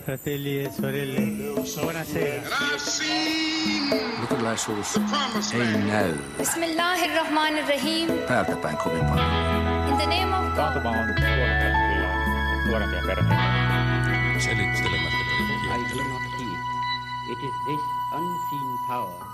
Fratelli e sorelle, buonasera. Luterilaisuus ei näy Bismillahirrahmanirrahim. täältä päin kovin paljon. In the name of God. Taantuma on tuonut kyllä nuorempia perheitä. Selittelemättä I will not heed. It is this unseen power.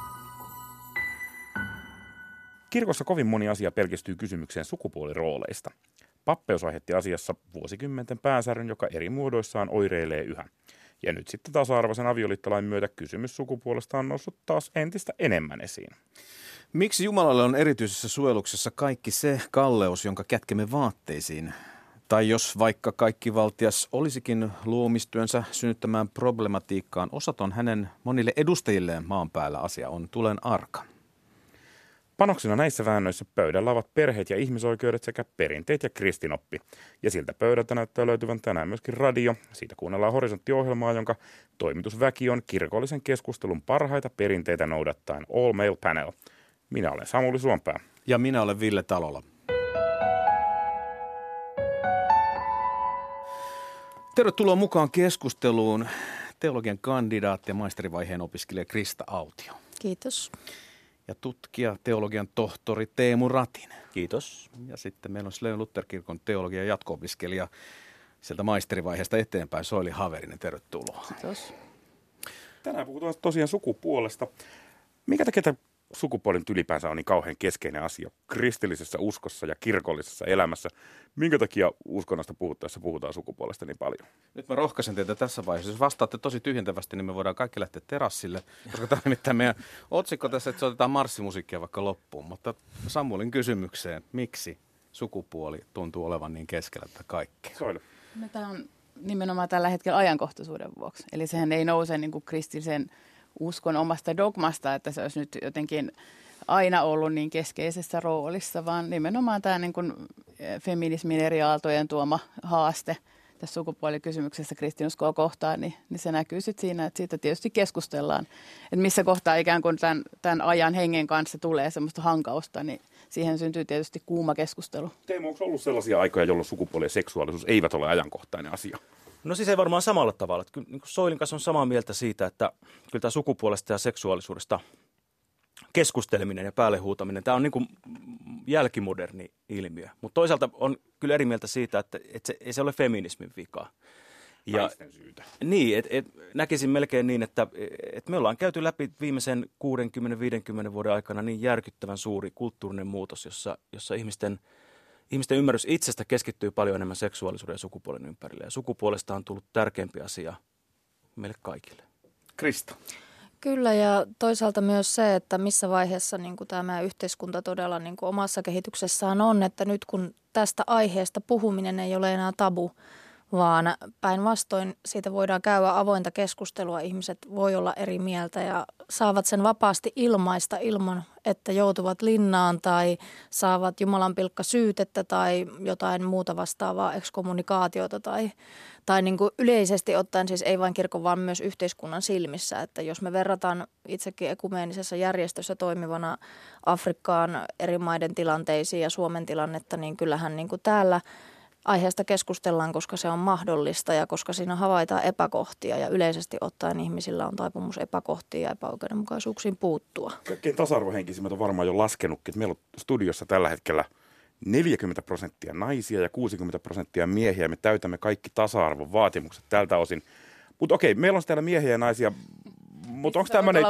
Kirkossa kovin moni asia pelkistyy kysymykseen sukupuolirooleista. Pappeus aiheutti asiassa vuosikymmenten päänsäryn, joka eri muodoissaan oireilee yhä. Ja nyt sitten tasa-arvoisen avioliittolain myötä kysymys sukupuolesta on noussut taas entistä enemmän esiin. Miksi Jumalalle on erityisessä suojeluksessa kaikki se kalleus, jonka kätkemme vaatteisiin? Tai jos vaikka kaikkivaltias olisikin luomistyönsä synnyttämään problematiikkaan, osaton hänen monille edustajilleen maan päällä asia on tulen arka. Panoksina näissä väännöissä pöydällä ovat perheet ja ihmisoikeudet sekä perinteet ja kristinoppi. Ja siltä pöydältä näyttää löytyvän tänään myöskin radio. Siitä kuunnellaan Horisontti-ohjelmaa, jonka toimitusväki on kirkollisen keskustelun parhaita perinteitä noudattaen All Male Panel. Minä olen Samuli Suompää. Ja minä olen Ville Talola. Tervetuloa mukaan keskusteluun teologian kandidaatti ja maisterivaiheen opiskelija Krista Autio. Kiitos. Ja tutkija, teologian tohtori Teemu Ratinen. Kiitos. Ja sitten meillä on Slöön Lutherkirkon teologian jatko-opiskelija sieltä maisterivaiheesta eteenpäin Soili Haverinen. Tervetuloa. Kiitos. Tänään puhutaan tosiaan sukupuolesta. Minkä takia tämä sukupuoli nyt ylipäänsä on niin kauhean keskeinen asia kristillisessä uskossa ja kirkollisessa elämässä? Minkä takia uskonnosta puhuttaessa puhutaan sukupuolesta niin paljon? Nyt mä rohkaisen teitä tässä vaiheessa. Jos vastaatte tosi tyhjentävästi, niin me voidaan kaikki lähteä terassille, koska tämä on nimittäin meidän otsikko tässä, että se otetaan marssimusiikkia vaikka loppuun. Mutta Samuelin kysymykseen, miksi sukupuoli tuntuu olevan niin keskellä tätä kaikkea? Soile. No, tämä on nimenomaan tällä hetkellä ajankohtaisuuden vuoksi. Eli sehän ei nouse niin kuin kristillisen uskon omasta dogmasta, että se olisi nyt jotenkin aina ollut niin keskeisessä roolissa, vaan nimenomaan tämä niin kuin feminismin eri aaltojen tuoma haaste tässä sukupuolikysymyksessä kristinuskoa kohtaan, niin se näkyy sitten siinä, että siitä tietysti keskustellaan. Että missä kohtaa ikään kuin tämän ajan hengen kanssa tulee semmoista hankausta, niin siihen syntyy tietysti kuuma keskustelu. Teemu, onko ollut sellaisia aikoja, jolloin sukupuoli ja seksuaalisuus eivät ole ajankohtainen asia? No siis ei varmaan samalla tavalla. Kyllä niin Soilin kanssa on samaa mieltä siitä, että kyllä tämä sukupuolesta ja seksuaalisuudesta keskusteleminen ja päälle huutaminen, tämä on niin kuin jälkimoderni ilmiö. Mutta toisaalta on kyllä eri mieltä siitä, että ei se ole feminismin vika. Naisten syytä. Niin, näkisin melkein niin, että me ollaan käyty läpi viimeisen 60-50 vuoden aikana niin järkyttävän suuri kulttuurinen muutos, jossa ihmisten ymmärrys itsestä keskittyy paljon enemmän seksuaalisuuden ja sukupuolen ympärille. Ja sukupuolesta on tullut tärkeämpi asia meille kaikille. Krista. Kyllä, ja toisaalta myös se, että missä vaiheessa niin kuin tämä yhteiskunta todella niin kuin omassa kehityksessään on, että nyt kun tästä aiheesta puhuminen ei ole enää tabu, vaan päinvastoin siitä voidaan käydä avointa keskustelua. Ihmiset voi olla eri mieltä ja saavat sen vapaasti ilmaista ilman, että joutuvat linnaan tai saavat Jumalan pilkka syytettä tai jotain muuta vastaavaa ekskommunikaatiota tai niin kuin yleisesti ottaen siis ei vain kirkon, vaan myös yhteiskunnan silmissä. Että jos me verrataan itsekin ekumeenisessa järjestössä toimivana Afrikkaan eri maiden tilanteisiin ja Suomen tilannetta, niin kyllähän niin kuin täällä aiheesta keskustellaan, koska se on mahdollista ja koska siinä havaitaan epäkohtia ja yleisesti ottaen ihmisillä on taipumus epäkohtiin ja epäoikeudenmukaisuuksiin puuttua. Kaikkein tasa-arvohenkisimmät on varmaan jo laskenutkin, että meillä on studiossa tällä hetkellä 40% naisia ja 60% miehiä. Me täytämme kaikki tasa-arvon vaatimukset tältä osin. Mutta okei, meillä on täällä miehiä ja naisia, mutta onko tämmöinen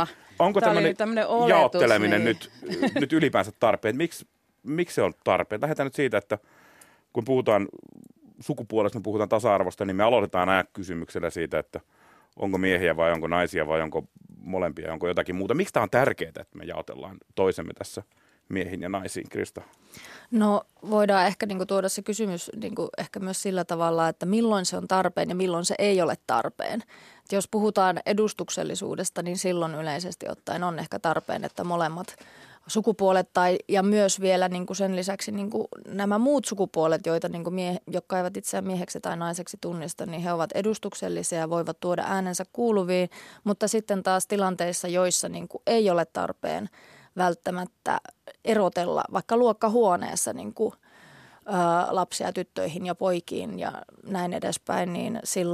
jaotteleminen nyt ylipäänsä tarpeen? Miksi se on tarpeen? Lähdetään nyt siitä, että kun puhutaan sukupuolesta, me puhutaan tasa-arvosta, niin me aloitetaan aina kysymyksellä siitä, että onko miehiä vai onko naisia vai onko molempia, onko jotakin muuta. Miksi tämä on tärkeää, että me jaotellaan toisemme tässä miehiin ja naisiin, Krista? No voidaan ehkä tuoda se kysymys ehkä myös sillä tavalla, että milloin se on tarpeen ja milloin se ei ole tarpeen. Et jos puhutaan edustuksellisuudesta, niin silloin yleisesti ottaen on ehkä tarpeen, että molemmat sukupuolet ja myös vielä sen lisäksi nämä muut sukupuolet, jotka eivät itseään mieheksi tai naiseksi tunnista, niin he ovat edustuksellisia ja voivat tuoda äänensä kuuluviin, mutta sitten taas tilanteissa, joissa ei ole tarpeen välttämättä erotella vaikka luokkahuoneessa lapsia tyttöihin ja poikiin ja näin edespäin, niin silloin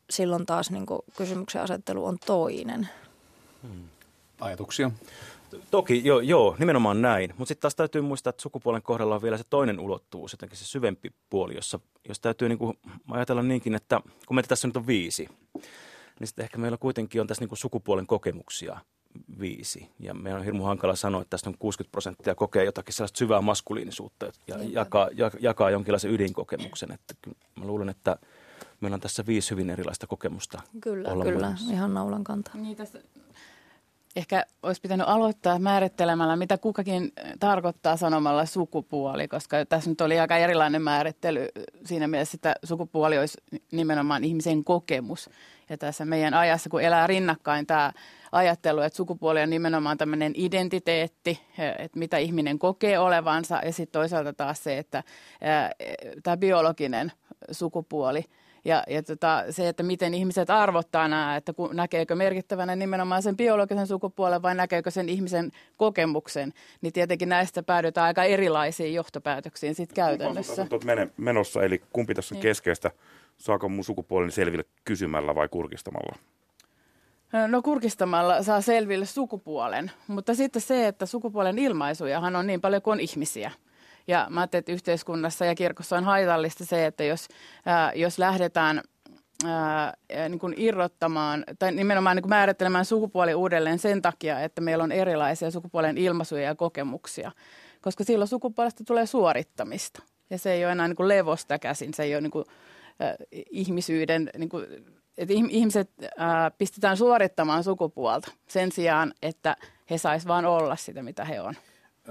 silloin taas niin kuin kysymyksen asettelu on toinen. Ajatuksia? Toki, joo, nimenomaan näin. Mutta sitten taas täytyy muistaa, että sukupuolen kohdalla on vielä se toinen ulottuvuus, jotenkin se syvempi puoli, jos täytyy niin kuin ajatella niinkin, että kun meitä tässä nyt on 5, niin sitten ehkä meillä kuitenkin on tässä niin kuin sukupuolen kokemuksia 5. Ja meidän on hirmu hankala sanoa, että tästä on 60% kokee jotakin sellaista syvää maskuliinisuutta ja jakaa jonkinlaisen ydinkokemuksen. Että mä luulen, että meillä on tässä 5 hyvin erilaista kokemusta. Kyllä, olemassa. ihan naulan kantaa. Niin tässä ehkä olisi pitänyt aloittaa määrittelemällä, mitä kukakin tarkoittaa sanomalla sukupuoli, koska tässä nyt oli aika erilainen määrittely siinä mielessä, että sukupuoli olisi nimenomaan ihmisen kokemus. Ja tässä meidän ajassa, kun elää rinnakkain tämä ajattelu, että sukupuoli on nimenomaan tämmöinen identiteetti, että mitä ihminen kokee olevansa, ja sitten toisaalta taas se, että tämä biologinen sukupuoli. Ja se, että miten ihmiset arvottaa nämä, että näkeekö merkittävänä nimenomaan sen biologisen sukupuolen vai näkeekö sen ihmisen kokemuksen, niin tietenkin näistä päädytään aika erilaisiin johtopäätöksiin sitten käytännössä. Menossa, eli kumpi tässä on keskeistä? Saako mun sukupuoleni selville kysymällä vai kurkistamalla? No kurkistamalla saa selville sukupuolen, mutta sitten se, että sukupuolen ilmaisujahan on niin paljon kuin on ihmisiä. Ja mä ajattelin, että yhteiskunnassa ja kirkossa on haitallista se, että jos lähdetään niin kuin irrottamaan tai nimenomaan niin kuin määrittelemään sukupuoli uudelleen sen takia, että meillä on erilaisia sukupuolen ilmaisuja ja kokemuksia. Koska silloin sukupuolesta tulee suorittamista ja se ei ole enää niin kuin levosta käsin, se ei ole niin kuin, ihmisyyden, niin kuin, että ihmiset pistetään suorittamaan sukupuolta sen sijaan, että he sais vaan olla sitä, mitä he on.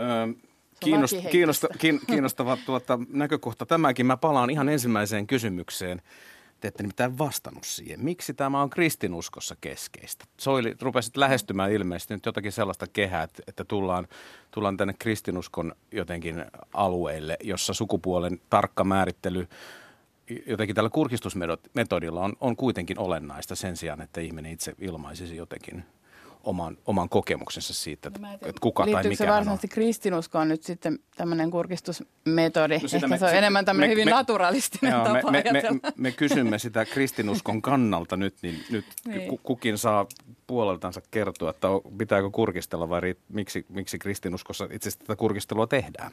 Kiinnostava näkökohta tämäkin. Mä palaan ihan ensimmäiseen kysymykseen. Te ette nimittäin vastannut siihen. Miksi tämä on kristinuskossa keskeistä? Soili, rupesit lähestymään ilmeisesti nyt jotakin sellaista kehää, että tullaan tänne kristinuskon jotenkin alueelle, jossa sukupuolen tarkka määrittely jotenkin tällä kurkistusmetodilla on kuitenkin olennaista sen sijaan, että ihminen itse ilmaisisi jotenkin oman kokemuksensa siitä, että kuka tai mikä hän on. Liittyykö se varsinaisesti kristinuskoon nyt sitten tämmöinen kurkistusmetodi? Ehkä se on enemmän tämmöinen hyvin naturalistinen tapa ajatella. Me kysymme sitä kristinuskon kannalta nyt, niin nyt niin. Kukin saa puoleltansa kertoa, että pitääkö kurkistella vai miksi kristinuskossa itse asiassa tätä kurkistelua tehdään.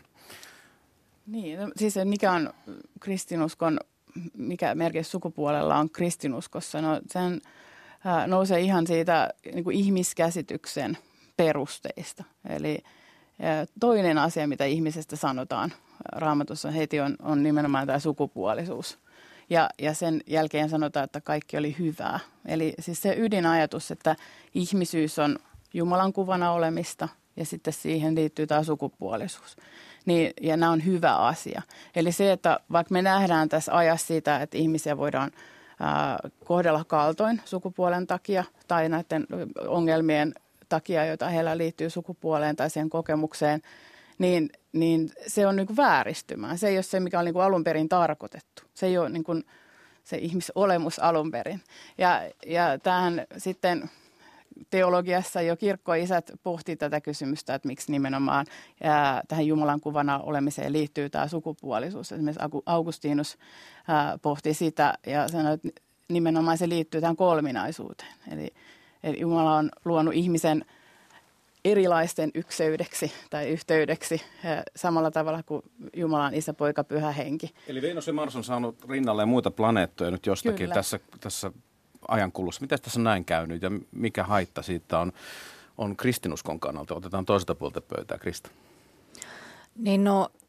Niin, siis mikä on kristinuskon, mikä merkitys sukupuolella on kristinuskossa? No sen nousee ihan siitä niin kuin ihmiskäsityksen perusteista. Eli toinen asia, mitä ihmisestä sanotaan Raamatussa heti on nimenomaan tämä sukupuolisuus. Ja sen jälkeen sanotaan, että kaikki oli hyvää. Eli siis se ydinajatus, että ihmisyys on Jumalan kuvana olemista ja sitten siihen liittyy tämä sukupuolisuus. Niin, ja nämä on hyvä asia. Eli se, että vaikka me nähdään tässä ajassa sitä, että ihmisiä voidaan kohdella kaltoin sukupuolen takia tai näiden ongelmien takia, joita heillä liittyy sukupuoleen tai siihen kokemukseen, niin se on niin kuin vääristymään. Se ei ole se, mikä on niin kuin alun perin tarkoitettu. Se ei ole niin kuin se ihmisolemus alun perin. Ja tämähän sitten teologiassa jo kirkkoisät pohti tätä kysymystä, että miksi nimenomaan tähän Jumalan kuvana olemiseen liittyy tämä sukupuolisuus. Esimerkiksi Augustinus pohti sitä ja sanoi, että nimenomaan se liittyy tähän kolminaisuuteen. Eli Jumala on luonut ihmisen erilaisten ykseydeksi tai yhteydeksi samalla tavalla kuin Jumala on Isä, Poika, Pyhä Henki. Eli Venus ja Mars on saanut rinnalleen muita planeettoja nyt jostakin tässä ajankulussa. Miten tässä on näin käynyt ja mikä haitta siitä on kristinuskon kannalta? Otetaan toiselta puolta pöytää, Krista. Niin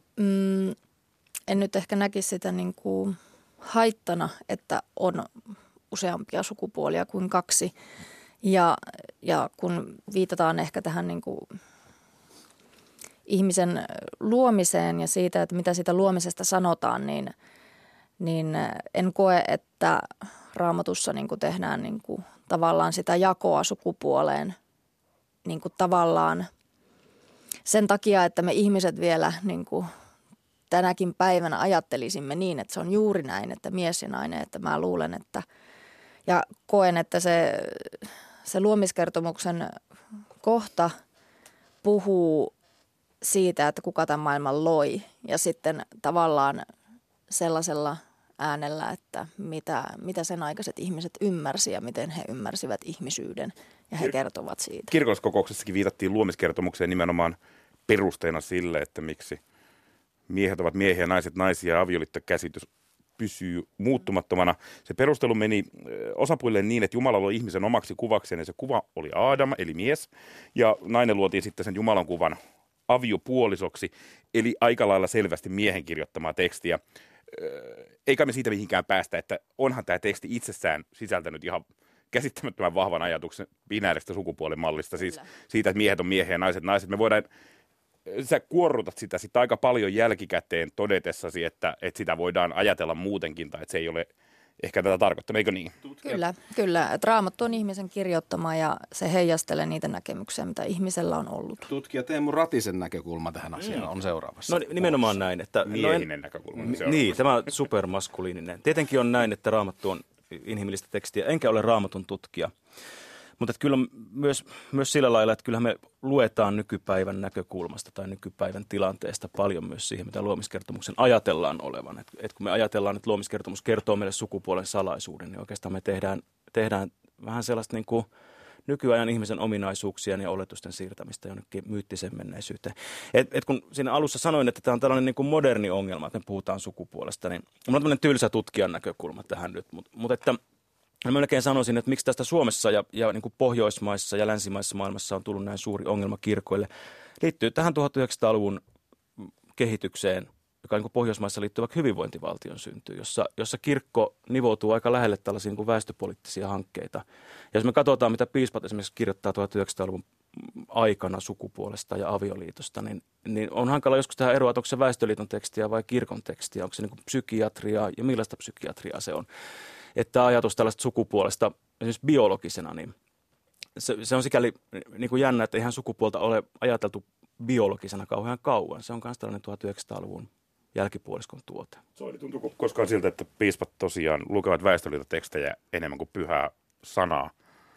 en nyt ehkä näkisi sitä niin kuin haittana, että on useampia sukupuolia kuin 2. Ja kun viitataan ehkä tähän niin kuin ihmisen luomiseen ja siitä, että mitä siitä luomisesta sanotaan, niin en koe, että Raamatussa niin kuin tehdään niin kuin tavallaan sitä jakoa sukupuoleen niin kuin tavallaan sen takia, että me ihmiset vielä niin kuin tänäkin päivänä ajattelisimme niin, että se on juuri näin, että mies ja nainen, että mä luulen, että ja koen, että se luomiskertomuksen kohta puhuu siitä, että kuka tämän maailman loi ja sitten tavallaan sellaisella äänellä, että mitä sen aikaiset ihmiset ymmärsi ja miten he ymmärsivät ihmisyyden ja he kertovat siitä. Kirkolliskokouksessakin viitattiin luomiskertomukseen nimenomaan perusteena sille, että miksi miehet ovat miehiä, naiset naisia ja avioliittokäsitys pysyy muuttumattomana. Se perustelu meni osapuolille niin, että Jumala loi ihmisen omaksi kuvakseen ja se kuva oli Aadam eli mies ja nainen luotiin sitten sen Jumalan kuvan aviopuolisoksi eli aika lailla selvästi miehen kirjoittamaa tekstiä. Eikä me siitä mihinkään päästä, että onhan tämä teksti itsessään sisältänyt ihan käsittämättömän vahvan ajatuksen binääristä sukupuolimallista, siis siitä, että miehet on miehiä ja naiset naiset. Me voidaan, sä kuorrutat sitä sitten aika paljon jälkikäteen todetessasi, että sitä voidaan ajatella muutenkin tai että se ei ole ehkä tätä tarkoittanut, eikö niin? Kyllä. Että Raamattu on ihmisen kirjoittama ja se heijastelee niitä näkemyksiä, mitä ihmisellä on ollut. Tutkija Teemu Ratisen näkökulma tähän asiaan on seuraavassa. No nimenomaan näin. Että miehinen näkökulma. Niin, tämä supermaskuliininen. Tietenkin on näin, että Raamattu on inhimillistä tekstiä, enkä ole Raamatun tutkija. Mutta kyllä myös sillä lailla, että kyllähän me luetaan nykypäivän näkökulmasta tai nykypäivän tilanteesta paljon myös siihen, mitä luomiskertomuksen ajatellaan olevan. Et kun me ajatellaan, että luomiskertomus kertoo meille sukupuolen salaisuuden, niin oikeastaan me tehdään vähän sellaista niin kuin nykyajan ihmisen ominaisuuksien ja oletusten siirtämistä jonnekin myyttiseen menneisyyteen. Et kun siinä alussa sanoin, että tämä on tällainen niin kuin moderni ongelma, että me puhutaan sukupuolesta, niin minulla on tämmöinen tylsä tutkijan näkökulma tähän nyt, mutta että mä melkein sanoisin, että miksi tästä Suomessa ja niin kuin Pohjoismaissa ja länsimaissa maailmassa on tullut näin suuri ongelma kirkoille, liittyy tähän 1900-luvun kehitykseen, joka niin kuin Pohjoismaissa liittyy vaikka hyvinvointivaltion syntyyn, jossa kirkko nivoutuu aika lähelle tällaisia niin kuin väestöpoliittisia hankkeita. Ja jos me katsotaan, mitä piispat esimerkiksi kirjoittaa 1900-luvun aikana sukupuolesta ja avioliitosta, niin on hankala joskus tehdä eroa, että onko se väestöliiton tekstiä vai kirkon tekstiä, onko se niin kuin psykiatriaa ja millaista psykiatriaa se on. Että ajatus tällaista sukupuolesta esimerkiksi biologisena, niin se on sikäli niin kuin jännä, että eihän sukupuolta ole ajateltu biologisena kauhean kauan. Se on myös tällainen 1900-luvun jälkipuoliskon tuote. Tuntuuko koskaan siltä, että piispat tosiaan lukevat väestöliiton tekstejä enemmän kuin pyhää sanaa?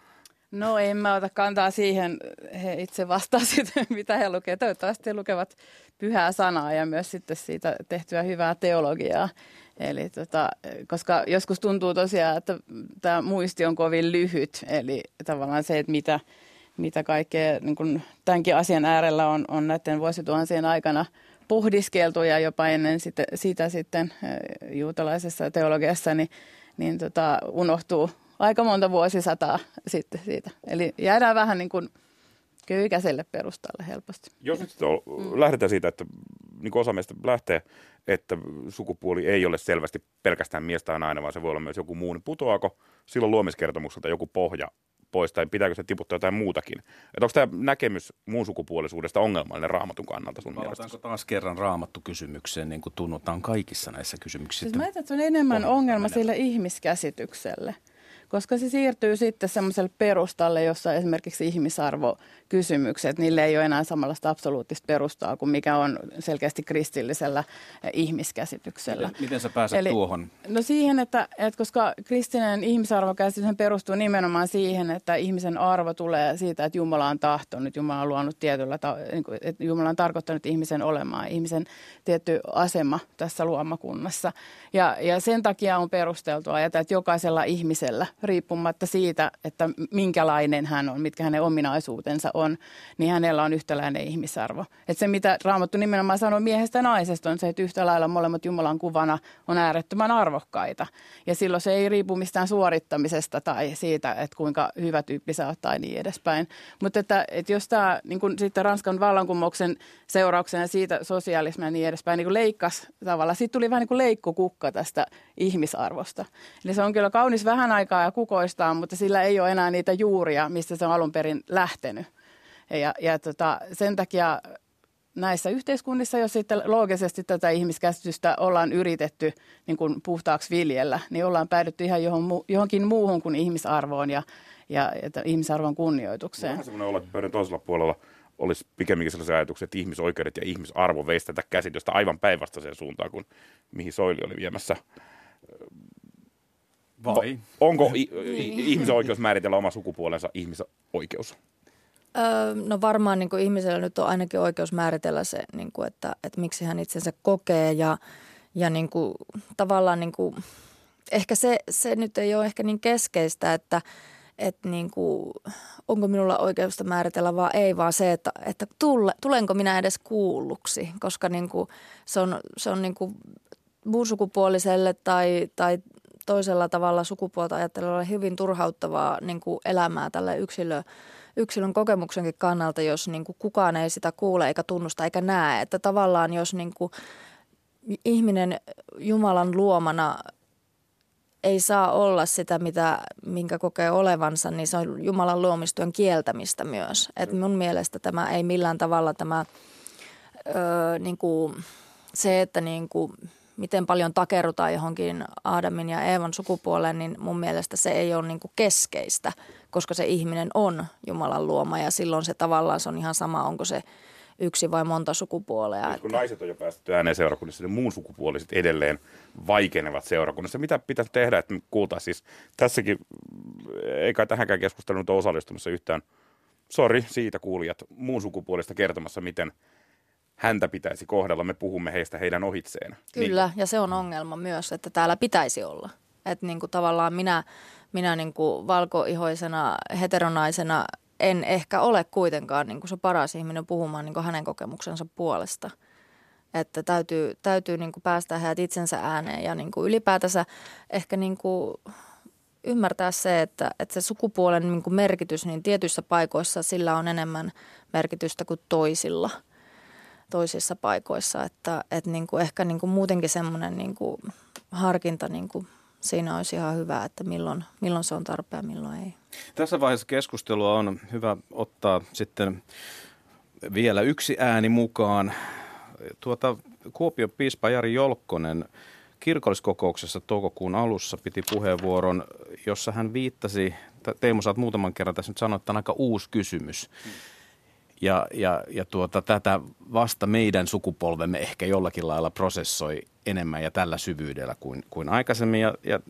No en mä ota kantaa siihen. He itse vastasivat, mitä he lukevat. Toivottavasti he lukevat pyhää sanaa ja myös sitten siitä tehtyä hyvää teologiaa. Eli koska joskus tuntuu tosiaan, että tämä muisti on kovin lyhyt. Eli tavallaan se, että mitä kaikkea niin kuin tämänkin asian äärellä on näiden vuosituhansien aikana pohdiskeltu ja jopa ennen sitä sitten juutalaisessa teologiassa, niin unohtuu aika monta vuosisataa sitten siitä. Eli jäädään vähän niin kuin köykäiselle perustalle helposti. Jos nyt lähdetään siitä, että niin kuin osa meistä lähtee, että sukupuoli ei ole selvästi pelkästään mies tai nainen, vaan se voi olla myös joku muu, niin putoako silloin luomiskertomukselta joku pohja pois, tai pitääkö se tiputtaa jotain muutakin? Että onko tämä näkemys muun sukupuolisuudesta ongelmallinen Raamatun kannalta sun mielestä? Palataanko taas kerran Raamattu-kysymykseen, niin kuin tunnutaan kaikissa näissä kysymyksissä? Siis mä ajattelin, että se on enemmän ongelma sille ihmiskäsitykselle, koska se siirtyy sitten semmoiselle perustalle, jossa esimerkiksi ihmisarvokysymykset, niille ei ole enää samanlaista absoluuttista perustaa kuin mikä on selkeästi kristillisellä ihmiskäsityksellä. Miten sä pääset tuohon? No siihen, että koska kristillinen ihmisarvokäsitys perustuu nimenomaan siihen, että ihmisen arvo tulee siitä, että Jumala on tahtonut, Jumala on luonut että Jumala on tarkoittanut ihmisen olemaan, ihmisen tietty asema tässä luomakunnassa. Ja sen takia on perusteltua ajatella, että jokaisella ihmisellä, riippumatta siitä, että minkälainen hän on, mitkä hänen ominaisuutensa on, niin hänellä on yhtäläinen ihmisarvo. Että se, mitä Raamattu nimenomaan sanoo miehestä ja naisesta, on se, että yhtä lailla molemmat Jumalan kuvana on äärettömän arvokkaita. Ja silloin se ei riipu mistään suorittamisesta tai siitä, että kuinka hyvä tyyppi sä oot tai niin edespäin. Mutta että jos tämä niin kun sitten Ranskan vallankumouksen seurauksena siitä sosialismia ja niin edespäin niin leikkasi tavallaan, siitä tuli vähän niin kuin leikkokukka tästä ihmisarvosta. Eli se on kyllä kaunis vähän aikaa ja kukoistaa, mutta sillä ei ole enää niitä juuria, mistä se on alun perin lähtenyt. Ja sen takia näissä yhteiskunnissa, jos sitten loogisesti tätä ihmiskäsitystä ollaan yritetty niin kuin puhtaaksi viljellä, niin ollaan päädytty ihan johonkin muuhun kuin ihmisarvoon ja ihmisarvon kunnioitukseen. Vähän semmoinen olo, että pöydän toisella puolella olisi pikemminkin sellaisia ajatuksia, että ihmisoikeudet ja ihmisarvo veisi tätä käsitystä aivan päinvastaiseen suuntaan kuin mihin Soili oli viemässä. Vai? Onko ihmisen oikeus määritellä oma sukupuolensa ihmisoikeus? No varmaan niin kuin ihmisellä nyt on ainakin oikeus määritellä se, niin kuin, että miksi hän itsensä kokee Ja niin kuin, tavallaan niin kuin, ehkä se nyt ei ole ehkä niin keskeistä, että niin kuin, onko minulla oikeusta määritellä vaan ei, vaan se, että tulenko minä edes kuulluksi, koska niin kuin, se on niin kuin muunsukupuoliselle tai toisella tavalla sukupuolta ajattelevalle hyvin turhauttavaa niin kuin elämää tälle yksilön kokemuksenkin kannalta, jos niin kuin kukaan ei sitä kuule eikä tunnusta eikä näe. Että tavallaan jos niin kuin ihminen Jumalan luomana ei saa olla sitä, minkä kokee olevansa, niin se on Jumalan luomistyön kieltämistä myös. Et mun mielestä tämä ei millään tavalla niin kuin se, että niin kuin miten paljon takerrutaan johonkin Aadamin ja Eevan sukupuoleen, niin mun mielestä se ei ole niin kuin keskeistä, koska se ihminen on Jumalan luoma ja silloin se tavallaan se on ihan sama, onko se yksi vai monta sukupuolea. Nyt kun naiset on jo päästetty ääneen seurakunnissa, niin muun sukupuoliset edelleen vaikenevat seurakunnassa. Mitä pitäisi tehdä, että me kuultaisiin siis tässäkin, ei kai tähänkään keskusteluun nyt ole osallistumassa yhtään, siitä kuulijat, muun sukupuolista kertomassa, miten häntä pitäisi kohdella. Me puhumme heistä heidän ohitseen. Kyllä, niin. ja se on ongelma myös, että täällä pitäisi olla. Että niin kuin tavallaan minä niin kuin valkoihoisena, heteronaisena en ehkä ole kuitenkaan niin kuin se paras ihminen puhumaan niin kuin hänen kokemuksensa puolesta. Että täytyy niin kuin päästä heidät itsensä ääneen ja niin kuin ylipäätänsä ehkä niin kuin ymmärtää se, että se sukupuolen niin kuin merkitys, niin tietyissä paikoissa sillä on enemmän merkitystä kuin toisissa paikoissa. Että niin kuin ehkä niin kuin muutenkin semmoinen niin kuin harkinta niin kuin siinä olisi ihan hyvä, että milloin se on tarpeen, milloin ei. Tässä vaiheessa keskustelua on hyvä ottaa sitten vielä yksi ääni mukaan. Kuopion piispa Jari Jolkkonen kirkolliskokouksessa toukokuun alussa piti puheenvuoron, jossa hän viittasi, Teemu sä oot muutaman kerran tässä nyt sanoa, että on aika uusi kysymys. Ja tätä vasta meidän sukupolvemme ehkä jollakin lailla prosessoi enemmän ja tällä syvyydellä kuin aikaisemmin. Ja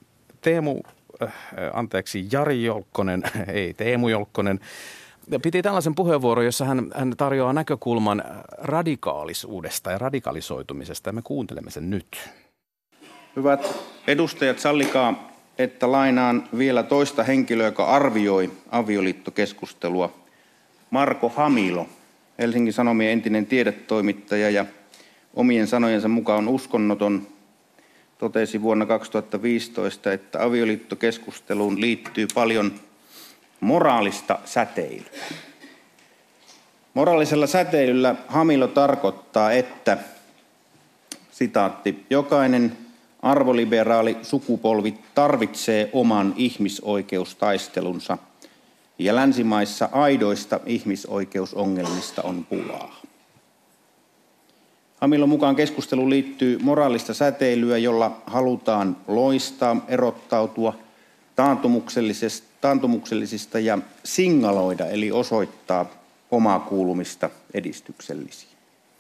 Jari Jolkkonen, ei Teemu Jolkkonen, piti tällaisen puheenvuoron, jossa hän tarjoaa näkökulman radikaalisuudesta ja radikalisoitumisesta, ja me kuuntelemme sen nyt. Hyvät edustajat, sallikaa, että lainaan vielä toista henkilöä, joka arvioi avioliittokeskustelua. Marko Hamilo, Helsingin Sanomien entinen tiedetoimittaja ja omien sanojensa mukaan uskonnoton, totesi vuonna 2015, että avioliittokeskusteluun liittyy paljon moraalista säteilyä. Moraalisella säteilyllä Hamilo tarkoittaa, että, sitaatti, jokainen arvoliberaali sukupolvi tarvitsee oman ihmisoikeustaistelunsa ja länsimaissa aidoista ihmisoikeusongelmista on pulaa. Hamilon mukaan keskusteluun liittyy moraalista säteilyä, jolla halutaan loistaa, erottautua taantumuksellisista ja singaloida, eli osoittaa omaa kuulumista edistyksellisiin.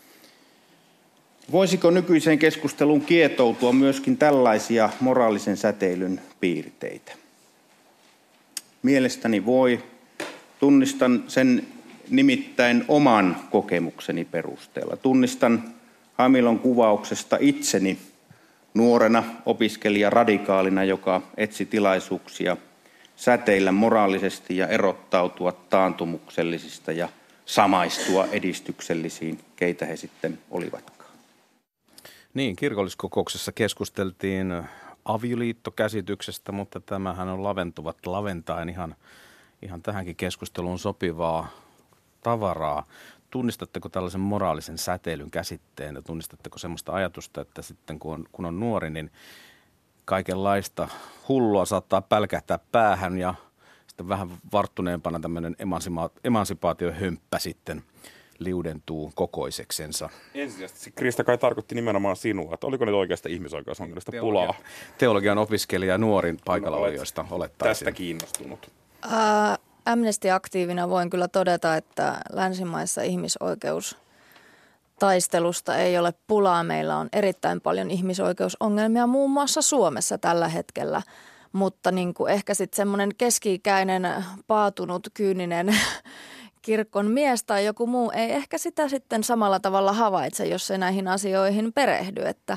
Voisiko nykyiseen keskusteluun kietoutua myöskin tällaisia moraalisen säteilyn piirteitä? Mielestäni voi. Tunnistan sen nimittäin oman kokemukseni perusteella. Tunnistan Hamilon kuvauksesta itseni nuorena opiskelijaradikaalina, joka etsi tilaisuuksia säteillä moraalisesti ja erottautua taantumuksellisista ja samaistua edistyksellisiin, keitä he sitten olivatkaan. Niin, kirkolliskokouksessa keskusteltiin avioliittokäsityksestä, mutta tämähän on laventaen ihan tähänkin keskusteluun sopivaa tavaraa. Tunnistatteko tällaisen moraalisen säteilyn käsitteen ja tunnistatteko semmoista ajatusta, että sitten kun on nuori, niin kaikenlaista hullua saattaa pälkähtää päähän ja sitten vähän varttuneempana tämmöinen emansipaatiohömppä sitten liudentuu kokoiseksensa. Ensisijaisesti Krista kai tarkoitti nimenomaan sinua, että oliko nyt oikeasta ihmisoikeusongelmista pulaa? Teologian opiskelija nuorin paikallaolijoista olettaisin. Tästä kiinnostunut. Amnesty-aktiivina voin kyllä todeta, että länsimaissa ihmisoikeustaistelusta ei ole pulaa. Meillä on erittäin paljon ihmisoikeusongelmia muun muassa Suomessa tällä hetkellä, mutta niin kuin ehkä sitten semmoinen keski-ikäinen, paatunut, kyyninen kirkon mies tai joku muu ei ehkä sitä sitten samalla tavalla havaitse, jos se näihin asioihin perehdy, että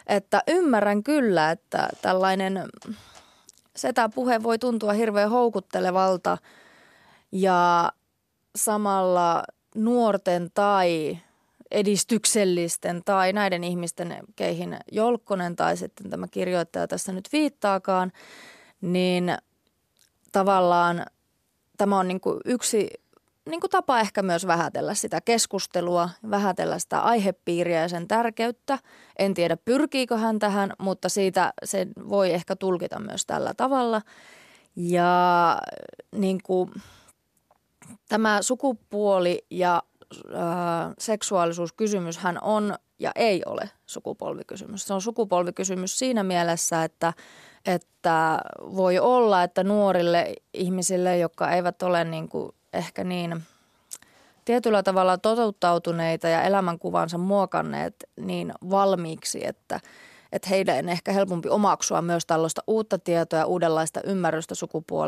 Että ymmärrän kyllä, että tällainen setäpuhe voi tuntua hirveän houkuttelevalta ja samalla nuorten tai edistyksellisten tai näiden ihmisten, keihin Jolkkonen tai sitten tämä kirjoittaja tässä nyt viittaakaan, niin tavallaan tämä on niin kuin yksi niin kuin tapa ehkä myös vähätellä sitä keskustelua, vähätellä sitä aihepiiriä ja sen tärkeyttä. En tiedä, pyrkiikö hän tähän, mutta siitä se voi ehkä tulkita myös tällä tavalla. Ja niin kuin, tämä sukupuoli ja seksuaalisuuskysymyshän on ja ei ole sukupolvikysymys. Se on sukupolvikysymys siinä mielessä, että voi olla, että nuorille ihmisille, jotka eivät ole niin kuin ehkä niin tietyllä tavalla toteuttautuneita ja elämänkuvansa muokanneet niin valmiiksi, että heidän on ehkä helpompi omaksua myös tällaista uutta tietoa ja uudenlaista ymmärrystä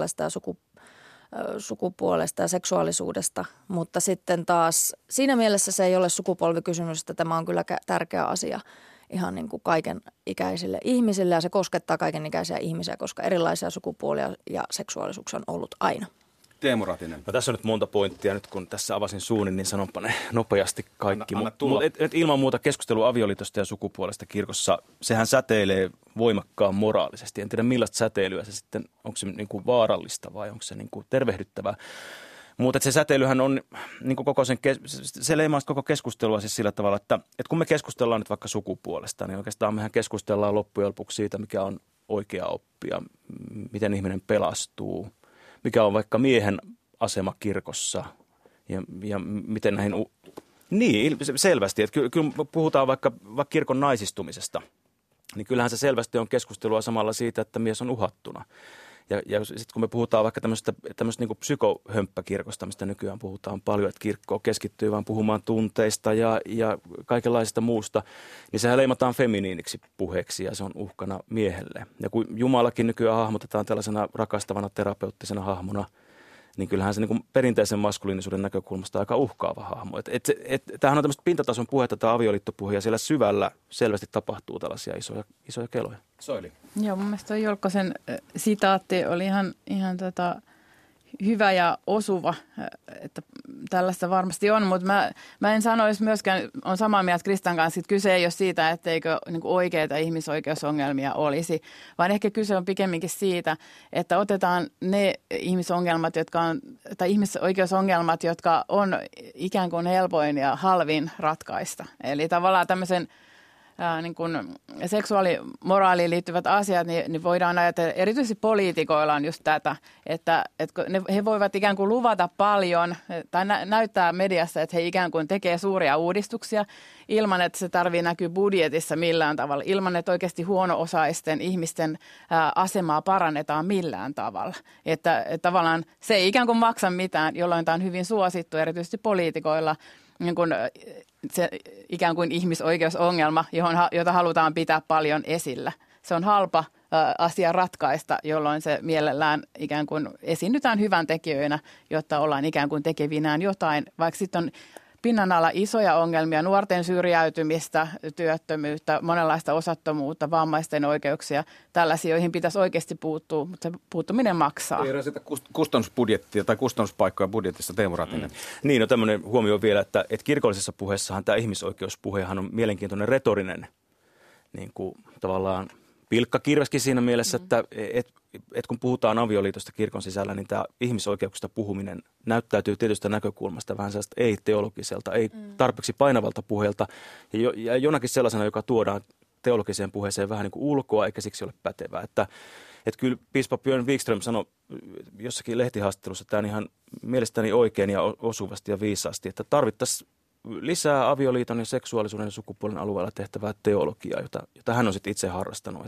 sukupuolesta ja seksuaalisuudesta. Mutta sitten taas siinä mielessä se ei ole sukupolvikysymys, että tämä on kyllä tärkeä asia ihan niin kuin kaiken ikäisille ihmisille ja se koskettaa kaiken ikäisiä ihmisiä, koska erilaisia sukupuolia ja seksuaalisuuksia on ollut aina. Teemu Ratinen. No tässä on nyt monta pointtia. Nyt kun tässä avasin suunin, niin sanonpa ne nopeasti kaikki. Anna tulla. Ilman muuta keskustelu avioliitosta ja sukupuolesta kirkossa, sehän säteilee voimakkaan moraalisesti. En tiedä millaista säteilyä se sitten, onko se niin kuin vaarallista vai onko se niin kuin tervehdyttävää. Mutta se säteilyhän on niin kuin se leimaa koko keskustelua siis sillä tavalla, että kun me keskustellaan nyt vaikka sukupuolesta, niin oikeastaan mehän keskustellaan loppujen lopuksi siitä, mikä on oikea oppia, miten ihminen pelastuu, mikä on vaikka miehen asema kirkossa ja miten näihin... Niin, selvästi. Että kyllä puhutaan vaikka kirkon naisistumisesta, niin kyllähän se selvästi on keskustelua samalla siitä, että mies on uhattuna. Ja sitten kun me puhutaan vaikka tämmöistä niin kuin psykohömppäkirkosta, mistä nykyään puhutaan paljon, että kirkko keskittyy vaan puhumaan tunteista ja kaikenlaisesta muusta, niin sehän leimataan feminiiniksi puheeksi ja se on uhkana miehelle. Ja kun Jumalakin nykyään hahmotetaan tällaisena rakastavana terapeuttisena hahmona, niin kyllähän se niin kuin perinteisen maskuliinisuuden näkökulmasta aika uhkaava hahmo. Tämähän on tämmöistä pintatason puhetta, tämä avioliittopuhe, ja siellä syvällä selvästi tapahtuu tällaisia isoja keloja. Soili. Joo, mun mielestä toi Jolkkosen sitaatti oli ihan hyvä ja osuva, että tällaista varmasti on, mutta mä en sanoisi myöskään, on samaa mieltä Kristan kanssa, että kyse ei ole siitä, etteikö niin kuin oikeita ihmisoikeusongelmia olisi, vaan ehkä kyse on pikemminkin siitä, että otetaan ne ihmisongelmat, tai ihmisoikeusongelmat, jotka on ikään kuin helpoin ja halvin ratkaista. Eli tavallaan tämmöisen niin kuin seksuaalimoraaliin liittyvät asiat, niin voidaan ajatella, erityisesti poliitikoilla on just tätä, että he voivat ikään kuin luvata paljon tai näyttää mediassa, että he ikään kuin tekee suuria uudistuksia ilman, että se tarvitsee näkyä budjetissa millään tavalla, ilman, että oikeasti huono-osaisten ihmisten asemaa parannetaan millään tavalla. Että tavallaan se ei ikään kuin maksa mitään, jolloin tämä on hyvin suosittu, erityisesti poliitikoilla, niin kuin se ikään kuin ihmisoikeusongelma, jota halutaan pitää paljon esillä. Se on halpa asia ratkaista, jolloin se mielellään ikään kuin esiinnytään hyvän tekijöinä, jotta ollaan ikään kuin tekevinään jotain, vaikka sitten on pinnan alla isoja ongelmia, nuorten syrjäytymistä, työttömyyttä, monenlaista osattomuutta, vammaisten oikeuksia, tällaisia, joihin pitäisi oikeasti puuttua, mutta se puuttuminen maksaa. Ei rasita kustannusbudjettia tai kustannuspaikkoja budjetissa, Teemu Ratinen. Niin, no tämmöinen huomio vielä, että kirkollisessa puheessahan tämä ihmisoikeuspuhehan on mielenkiintoinen retorinen niin kuin tavallaan pilkkakirveskin siinä mielessä, että kun puhutaan avioliitosta kirkon sisällä, niin tämä ihmisoikeuksista puhuminen näyttäytyy tietystä näkökulmasta vähän sellaista ei-teologiselta, ei tarpeeksi painavalta puheelta ja jonakin sellaisena, joka tuodaan teologiseen puheeseen vähän niin kuin ulkoa, eikä siksi ole pätevää. Että kyllä piispa Björn Wikström sanoi jossakin lehtihaastattelussa tämän ihan mielestäni oikein ja osuvasti ja viisaasti, että tarvittaisiin lisää avioliiton ja seksuaalisuuden ja sukupuolen alueella tehtävää teologiaa, jota hän on sitten itse harrastanut.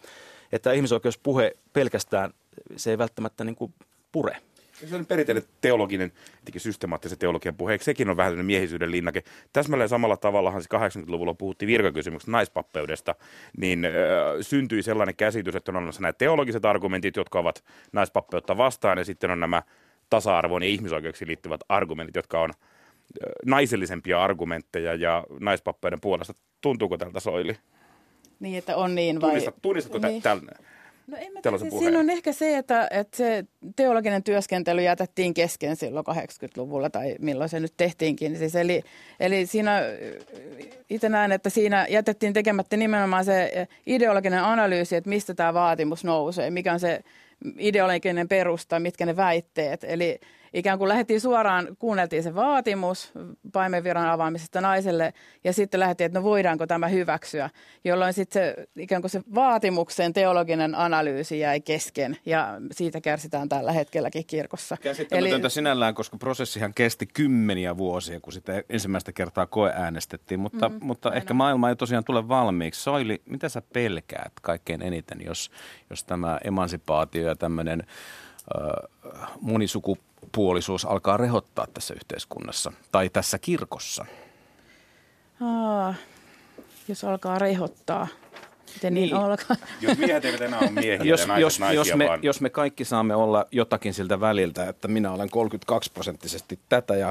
Että ihmisoikeuspuhe pelkästään, se ei välttämättä niin kuin pure. Se on perinteinen teologinen, systemaattisen teologian puhe. Sekin on vähän sellainen miehisyyden linnake. Täsmälleen samalla tavallahan 80-luvulla puhuttiin virkakysymyksestä naispappeudesta, niin syntyi sellainen käsitys, että on olemassa nämä teologiset argumentit, jotka ovat naispappeutta vastaan, ja sitten on nämä tasa-arvoon ja ihmisoikeuksiin liittyvät argumentit, jotka on naisellisempia argumentteja ja naispappeuden puolesta. Tuntuuko tältä, Soili? Niin, että on niin vai? Tunnistatko niin. tällainen? No en mä Tällaisen tiedä, siinä on ehkä se, että se teologinen työskentely jätettiin kesken silloin 80-luvulla tai milloin se nyt tehtiinkin. Siis eli siinä itse näen, että siinä jätettiin tekemättä nimenomaan se ideologinen analyysi, että mistä tämä vaatimus nousee, mikä on se ideologinen perusta, mitkä ne väitteet. Eli ikään kuin lähdettiin suoraan, kuunneltiin se vaatimus paimenviran avaamisesta naiselle ja sitten lähdettiin, että no voidaanko tämä hyväksyä, jolloin sitten se ikään kuin se vaatimuksen teologinen analyysi jäi kesken ja siitä kärsitään tällä hetkelläkin kirkossa. Käsittämätöntä sinällään, koska prosessihan kesti kymmeniä vuosia, kun sitä ensimmäistä kertaa koeäänestettiin, mutta ehkä maailma ei tosiaan tule valmiiksi. Soili, mitä sä pelkäät kaikkein eniten, jos tämä emansipaatio ja tämmöinen monisukupuolisuus alkaa rehottaa tässä yhteiskunnassa tai tässä kirkossa? Jos alkaa rehottaa. Miten niin alkaa? Jos miehet eivät enää ole miehiä ja naiset naisia vaan. Jos me kaikki saamme olla jotakin siltä väliltä, että minä olen 32% tätä ja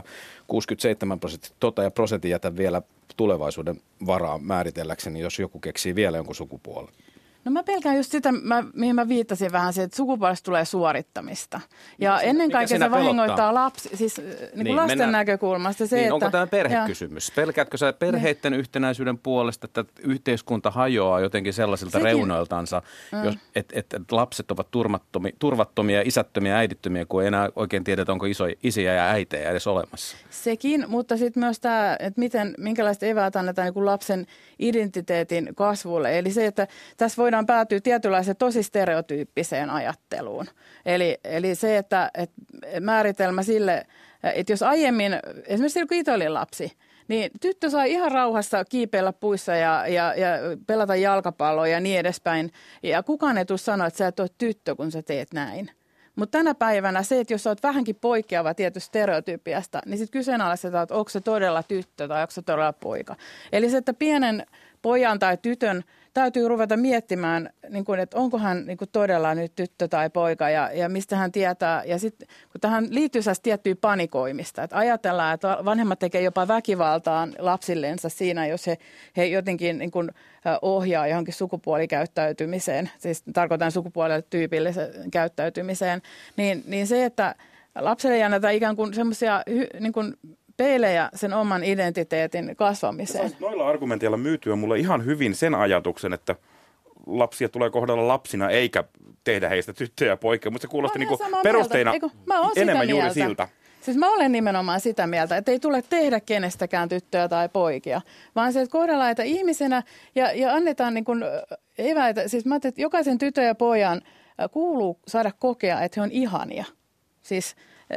67% tota ja prosentin jätän vielä tulevaisuuden varaa määritelläkseni, jos joku keksii vielä jonkun sukupuolen. No mä pelkään just sitä, mihin mä viittasin vähän se, että sukupuolesta tulee suorittamista. Ja ennen kaikkea se vahingoittaa siis niin lasten näkökulmasta. Se, niin, että, onko tämä perhekysymys? Pelkäätkö sä perheiden yhtenäisyyden puolesta, että yhteiskunta hajoaa jotenkin sellaisilta reunoiltansa, että lapset ovat turvattomia, isättömiä, äidittömiä, kun ei enää oikein tiedetä, onko isiä ja äitejä edes olemassa? Sekin, mutta sitten myös tämä, että minkälaiset eväät annetaan niin kuin lapsen identiteetin kasvulle. Eli se, että tässä voidaan päätyä tietynlaiseen tosi stereotyyppiseen ajatteluun. Eli se, että määritelmä sille, että jos aiemmin, esimerkiksi kun itse olin lapsi, niin tyttö sai ihan rauhassa kiipeillä puissa ja pelata jalkapalloa ja niin edespäin. Ja kukaan ei tule sanoa, että sä et ole tyttö, kun sä teet näin. Mutta tänä päivänä se, että jos sä oot vähänkin poikkeava tietystä stereotypiasta, niin sitten kyseenalaistetaan, että onko se todella tyttö tai onko se todella poika. Eli se, että pienen pojan tai tytön täytyy ruveta miettimään, niin kuin, että onko hän niin kuin todella nyt tyttö tai poika ja mistä hän tietää. Ja sitten kun tähän liittyy tiettyä panikoimista, että ajatellaan, että vanhemmat tekee jopa väkivaltaan lapsillensa siinä, jos he jotenkin niin kuin ohjaa johonkin sukupuolikäyttäytymiseen, siis tarkoitan sukupuolelle tyypilliseen käyttäytymiseen, niin se, että lapselle ei anneta ikään kuin semmoisia niin kuin peilejä sen oman identiteetin kasvamiseen. Noilla argumenteilla myytyä mulle ihan hyvin sen ajatuksen, että lapsia tulee kohdella lapsina eikä tehdä heistä tyttöjä ja poikia, mutta se kuulosti niin perusteina enemmän juuri siltä. Siis mä olen nimenomaan sitä mieltä, että ei tule tehdä kenestäkään tyttöä tai poikia, vaan se, että kohdellaan että ihmisenä ja annetaan niin kuin eväitä. Siis mä ajattelin, että jokaisen tytön ja pojan kuuluu saada kokea, että he on ihania. Siis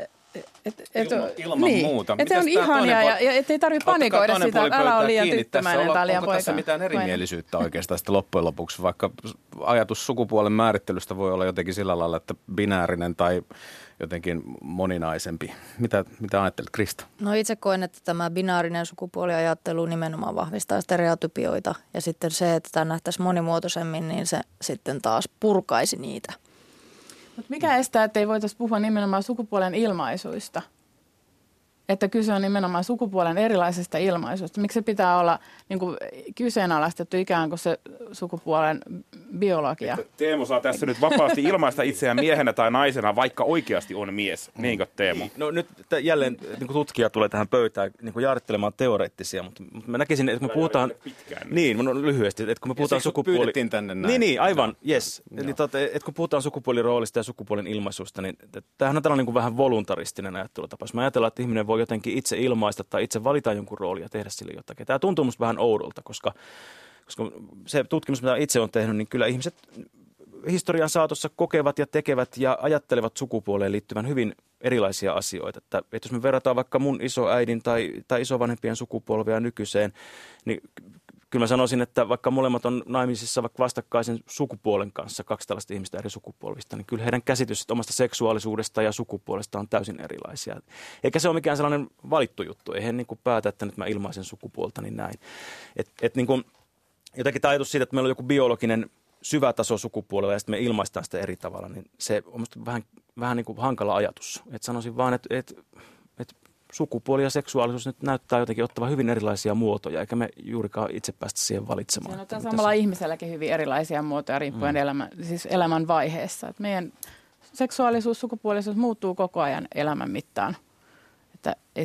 ilman muuta. Että on ihania ja ettei tarvitse panikoida sitä, että älä ole liian tyttömäinen tai liian poika. Onko tässä mitään erimielisyyttä oikeastaan sitten loppujen lopuksi, vaikka ajatus sukupuolen määrittelystä voi olla jotenkin sillä lailla, että binäärinen tai jotenkin moninaisempi. Mitä ajattelet, Krista? No itse koen, että tämä binaarinen sukupuoliajattelu nimenomaan vahvistaa stereotypioita ja sitten se, että tämä nähtäisiin monimuotoisemmin, niin se sitten taas purkaisi niitä. Mutta mikä estää, että ei voitaisiin puhua nimenomaan sukupuolen ilmaisuista? Että kyse on nimenomaan sukupuolen erilaisesta ilmaisusta. Miksi se pitää olla niin kuin kyseenalaistettu ikään kuin se sukupuolen biologia? Että Teemu saa tässä nyt vapaasti ilmaista itseään miehenä tai naisena, vaikka oikeasti on mies. Niinkö Teemu? No nyt jälleen niin tutkija tulee tähän pöytään niin jaarittelemaan teoreettisia, mutta mä näkisin, että kun me puhutaan... Niin, no, lyhyesti, että kun me puhutaan pyydettiin tänne näin. Niin, aivan, yes. Eli että kun puhutaan sukupuoliroolista ja sukupuolen ilmaisusta, niin tämähän on tällainen niin kuin vähän voluntaristinen ajattelutapa. Jos mä ajatellaan, että ihminen voi jotenkin itse ilmaista tai itse valita jonkun roolin ja tehdä sille jotakin. Tämä tuntuu musta vähän oudolta, koska se tutkimus, mitä itse olen tehnyt, niin kyllä ihmiset historian saatossa kokevat ja tekevät ja ajattelevat sukupuoleen liittyvän hyvin erilaisia asioita. Että jos me verrataan vaikka mun isoäidin tai isovanhempien sukupolvea nykyiseen, niin kyllä mä sanoisin, että vaikka molemmat on naimisissa vaikka vastakkaisen sukupuolen kanssa, kaksi tällaista ihmistä eri sukupolvista, niin kyllä heidän käsitys omasta seksuaalisuudesta ja sukupuolesta on täysin erilaisia. Eikä se ole mikään sellainen valittu juttu. Ei he niin kuin päätä, että nyt mä ilmaisen sukupuolta, niin näin. Niin kuin, jotenkin tämä ajatus siitä, että meillä on joku biologinen syvä taso sukupuolella ja sitten me ilmaistaan sitä eri tavalla, niin se on vähän niin kuin hankala ajatus. Että sanoisin vaan, että sukupuoli ja seksuaalisuus nyt näyttää jotenkin ottavan hyvin erilaisia muotoja, eikä me juurikaan itse päästä siihen valitsemaan. Se on samalla ihmiselläkin hyvin erilaisia muotoja riippuen elämän vaiheessa. Et meidän seksuaalisuus, sukupuolisuus muuttuu koko ajan elämän mittaan. Että ei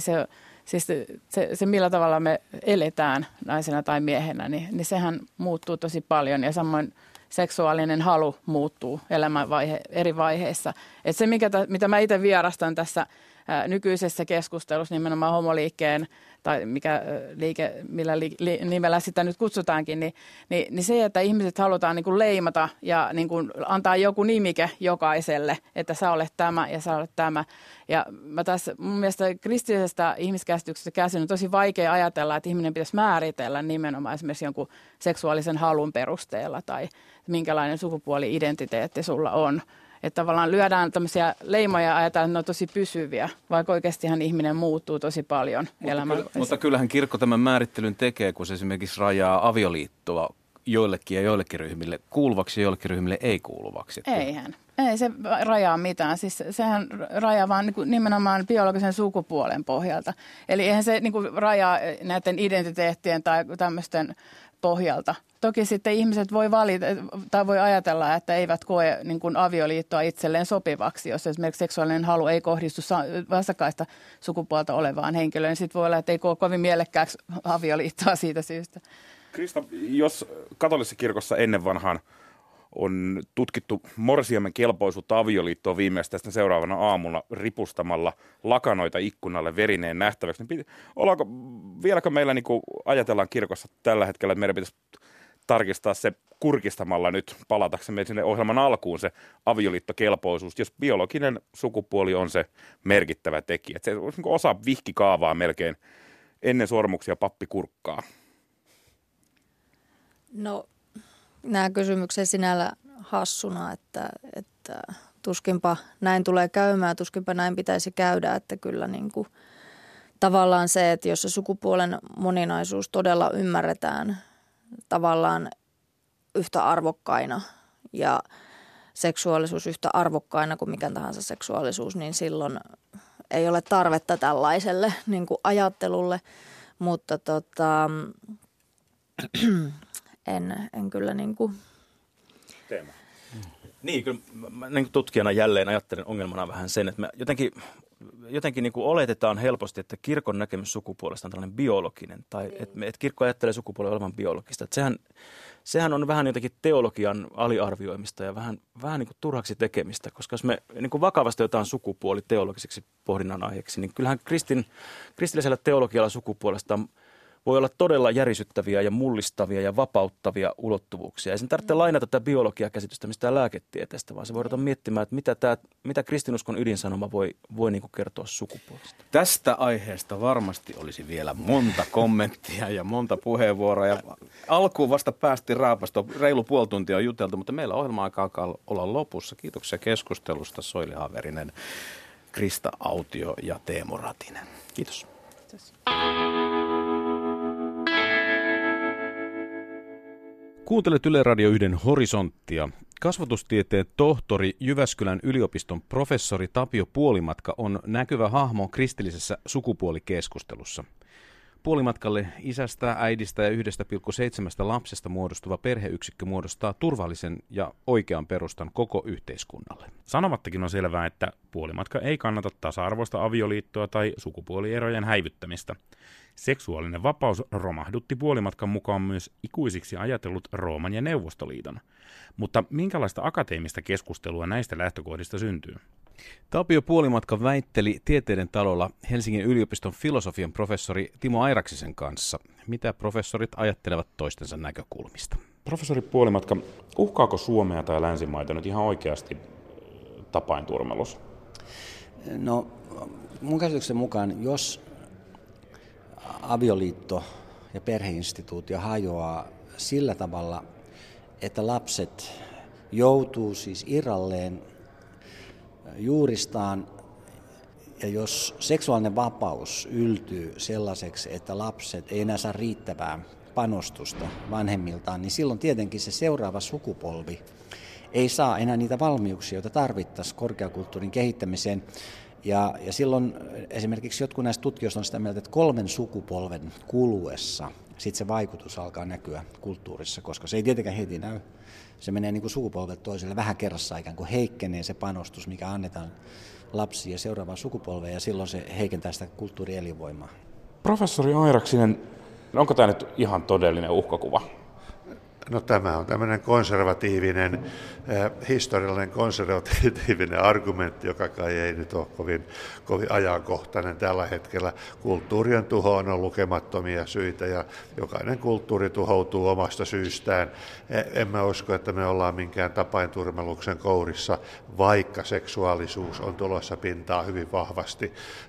se millä tavalla me eletään naisena tai miehenä, niin sehän muuttuu tosi paljon ja samoin seksuaalinen halu muuttuu elämän eri vaiheissa. Et se, mitä mä itse vierastan tässä nykyisessä keskustelussa nimenomaan homoliikkeen tai millä nimellä sitä nyt kutsutaankin, niin se, että ihmiset halutaan niin kuin leimata ja niin kuin antaa joku nimike jokaiselle, että sä olet tämä ja sä olet tämä. Ja mun mielestä kristillisestä ihmiskäsityksestä käsin on tosi vaikea ajatella, että ihminen pitäisi määritellä nimenomaan esimerkiksi jonkun seksuaalisen halun perusteella tai minkälainen sukupuoli-identiteetti sulla on. Että tavallaan lyödään tämmöisiä leimoja ja ajatellaan, että ne on tosi pysyviä, vaikka oikeastihan ihminen muuttuu tosi paljon elämän. Mutta kyllähän kirkko tämän määrittelyn tekee, kun se esimerkiksi rajaa avioliittoa joillekin ja joillekin ryhmille kuuluvaksi ja joillekin ryhmille ei kuuluvaksi. Eihän. Ei se rajaa mitään. Siis sehän rajaa vaan nimenomaan biologisen sukupuolen pohjalta. Eli eihän se rajaa näiden identiteettien tai tämmöisten pohjalta. Toki sitten ihmiset voi valita tai voi ajatella, että eivät koe niin kuin avioliittoa itselleen sopivaksi, jos esimerkiksi seksuaalinen halu ei kohdistu vastakkaista sukupuolta olevaan henkilöön. Niin sitten voi olla, että ei koe kovin mielekkääksi avioliittoa siitä syystä. Krista, jos katolisessa kirkossa ennen vanhaan on tutkittu morsiamen kelpoisuutta avioliittoon viimeistään seuraavana aamulla ripustamalla lakanoita ikkunalle verineen nähtäväksi, niin vieläkö meillä ajatellaan kirkossa tällä hetkellä, että meidän pitäisi tarkistaa se kurkistamalla nyt palataksemme sinne ohjelman alkuun se avioliittokelpoisuus, jos biologinen sukupuoli on se merkittävä tekijä. Se on osa vihkikaavaa melkein ennen sormuksia pappi kurkkaa. No, nämä kysymykset sinällä hassuna, että tuskinpa näin tulee käymään, tuskinpa näin pitäisi käydä, että kyllä tavallaan se, että jos se sukupuolen moninaisuus todella ymmärretään tavallaan yhtä arvokkaina ja seksuaalisuus yhtä arvokkaina kuin mikä tahansa seksuaalisuus, niin silloin ei ole tarvetta tällaiselle ajattelulle, mutta en kyllä Teema. Niin, kyllä mä tutkijana jälleen ajattelen ongelmana vähän sen, että me jotenkin oletetaan helposti, että kirkon näkemys sukupuolesta on tällainen biologinen, tai että kirkko ajattelee sukupuolen olevan biologista. Että sehän on vähän jotenkin teologian aliarvioimista ja vähän turhaksi tekemistä, koska jos me vakavasti otetaan sukupuoli teologiseksi pohdinnan aiheeksi, niin kyllähän kristillisellä teologialla sukupuolesta voi olla todella järisyttäviä ja mullistavia ja vapauttavia ulottuvuuksia. Ei sen tarvitse lainata tätä biologiakäsitystä mistään lääketieteestä, vaan se voi ruveta miettimään, että mitä kristinuskon ydinsanoma voi kertoa sukupuolesta. Tästä aiheesta varmasti olisi vielä monta kommenttia ja monta puheenvuoroa. Ja alkuun vasta päästiin raapasta. Reilu puoli tuntia on juteltu, mutta meillä ohjelma-aika alkaa olla lopussa. Kiitoksia keskustelusta Soili Haverinen, Krista Autio ja Teemu Ratinen. Kiitos. Kiitos. Kuuntelet Yle Radio 1 Horisonttia. Kasvatustieteen tohtori, Jyväskylän yliopiston professori Tapio Puolimatka on näkyvä hahmo kristillisessä sukupuolikeskustelussa. Puolimatkalle isästä, äidistä ja 1,7 lapsesta muodostuva perheyksikkö muodostaa turvallisen ja oikean perustan koko yhteiskunnalle. Sanomattakin on selvää, että Puolimatka ei kannata tasa-arvoista avioliittoa tai sukupuolierojen häivyttämistä. Seksuaalinen vapaus romahdutti Puolimatkan mukaan myös ikuisiksi ajatellut Rooman ja Neuvostoliiton. Mutta minkälaista akateemista keskustelua näistä lähtökohdista syntyy? Tapio Puolimatka väitteli Tieteiden talolla Helsingin yliopiston filosofian professori Timo Airaksisen kanssa. Mitä professorit ajattelevat toistensa näkökulmista? Professori Puolimatka, uhkaako Suomea tai länsimaita nyt ihan oikeasti tapainturmelus? No, mun käsityksen mukaan, jos avioliitto ja perheinstituutio hajoaa sillä tavalla, että lapset joutuu siis irralleen juuristaan, ja jos seksuaalinen vapaus yltyy sellaiseksi, että lapset ei enää saa riittävää panostusta vanhemmiltaan, niin silloin tietenkin se seuraava sukupolvi ei saa enää niitä valmiuksia, joita tarvittaisiin korkeakulttuurin kehittämiseen. Ja silloin esimerkiksi jotkut näistä tutkijoista on sitä mieltä, että 3 sukupolven kuluessa sitten se vaikutus alkaa näkyä kulttuurissa, koska se ei tietenkään heti näy. Se menee niin kuin sukupolvet toiselle vähän kerrassa ikään kuin heikkenee se panostus, mikä annetaan lapsiin ja seuraavaan sukupolveen, ja silloin se heikentää sitä kulttuurielinvoimaa. Professori Airaksinen, onko tämä nyt ihan todellinen uhkakuva? No tämä on tämmöinen konservatiivinen, historiallinen konservatiivinen argumentti, joka kai ei nyt ole kovin ajankohtainen tällä hetkellä. Kulttuurien tuhoon on lukemattomia syitä ja jokainen kulttuuri tuhoutuu omasta syystään. En mä usko, että me ollaan minkään tapainturmeluksen kourissa, vaikka seksuaalisuus on tulossa pintaan hyvin vahvasti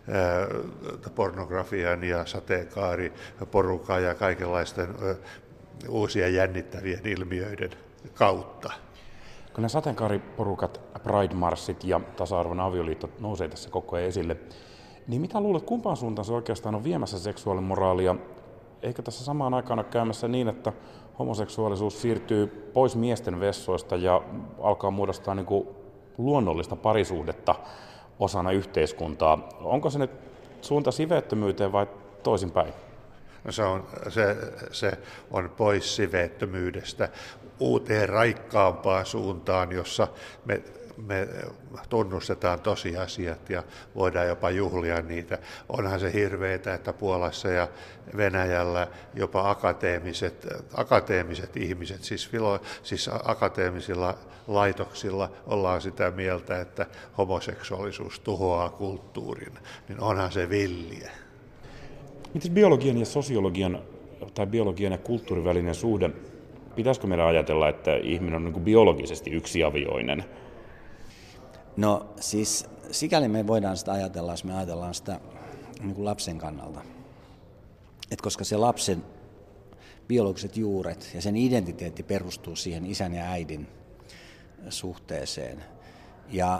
pornografian ja sateenkaariporukan ja kaikenlaisten uusien jännittävien ilmiöiden kautta. Kun ne sateenkaariporukat, Pride-marssit ja tasa-arvon avioliitto nousee tässä koko ajan esille, niin mitä luulet, kumpaan suuntaan se oikeastaan on viemässä seksuaalimoraalia? Eikö tässä samaan aikaan ole käymässä niin, että homoseksuaalisuus siirtyy pois miesten vessoista ja alkaa muodostaa niin kuin luonnollista parisuhdetta osana yhteiskuntaa? Onko se nyt suunta siveettömyyteen vai toisinpäin? No se on pois siveettömyydestä uuteen raikkaampaan suuntaan, jossa me tunnustetaan tosiasiat ja voidaan jopa juhlia niitä. Onhan se hirveetä, että Puolassa ja Venäjällä jopa akateemiset ihmiset, siis akateemisilla laitoksilla ollaan sitä mieltä, että homoseksuaalisuus tuhoaa kulttuurin, niin onhan se villiä. Miten biologian ja sosiologian tai biologian ja kulttuurin välinen suhde, pitäisikö meidän ajatella, että ihminen on niin kuin biologisesti yksiavioinen? No siis sikäli me voidaan sitä ajatella, jos me ajatellaan sitä niin kuin lapsen kannalta. Et koska se lapsen biologiset juuret ja sen identiteetti perustuu siihen isän ja äidin suhteeseen. Ja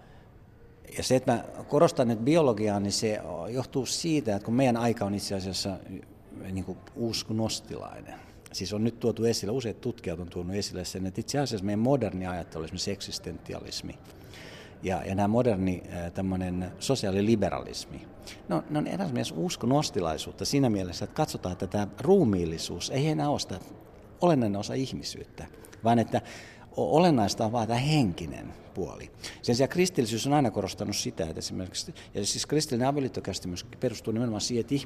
se, että mä korostan nyt biologiaa, niin se johtuu siitä, että kun meidän aika on itse asiassa niin kuin uusgnostilainen. Siis on nyt tuotu esille, useat tutkijat on tuonut esille sen, että itse asiassa meidän moderni ajattelu, esimerkiksi eksistentialismi ja nämä moderni tämmöinen sosiaaliliberalismi, no on eräs mielessä uusgnostilaisuutta siinä mielessä, että katsotaan, että tämä ruumiillisuus ei enää ole sitä olennainen osa ihmisyyttä, vaan että olennaista on vaan tämä henkinen puoli. Sen sijaan kristillisyys on aina korostanut sitä, että esimerkiksi, ja siis kristillinen avioliittokäsitys perustuu nimenomaan siihen, että